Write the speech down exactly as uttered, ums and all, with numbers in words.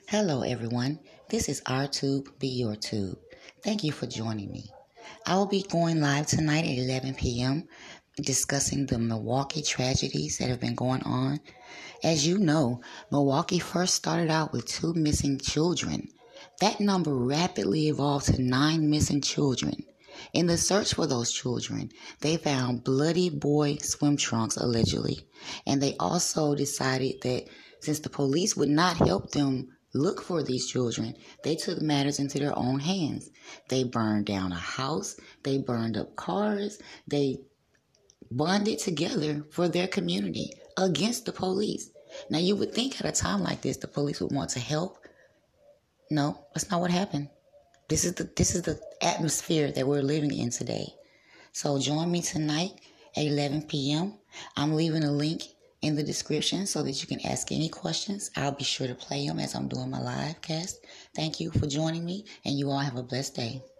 Hello, everyone. This is our tube, be your tube. Thank you for joining me. I will be going live tonight at eleven p.m. discussing the Milwaukee tragedies that have been going on. As you know, Milwaukee first started out with two missing children. That number rapidly evolved to nine missing children. In the search for those children, they found bloody boy swim trunks, allegedly, and they also decided that since the police would not help them look for these children, they took matters into their own hands. They burned down a house, they burned up cars, they bonded together for their community against the police. Now, you would think at a time like this, the police would want to help. No, that's not what happened. This is the this is the atmosphere that we're living in today. So join me tonight at eleven p.m. I'm leaving a link in the description so that you can ask any questions. I'll be sure to play them as I'm doing my live cast. Thank you for joining me, and you all have a blessed day.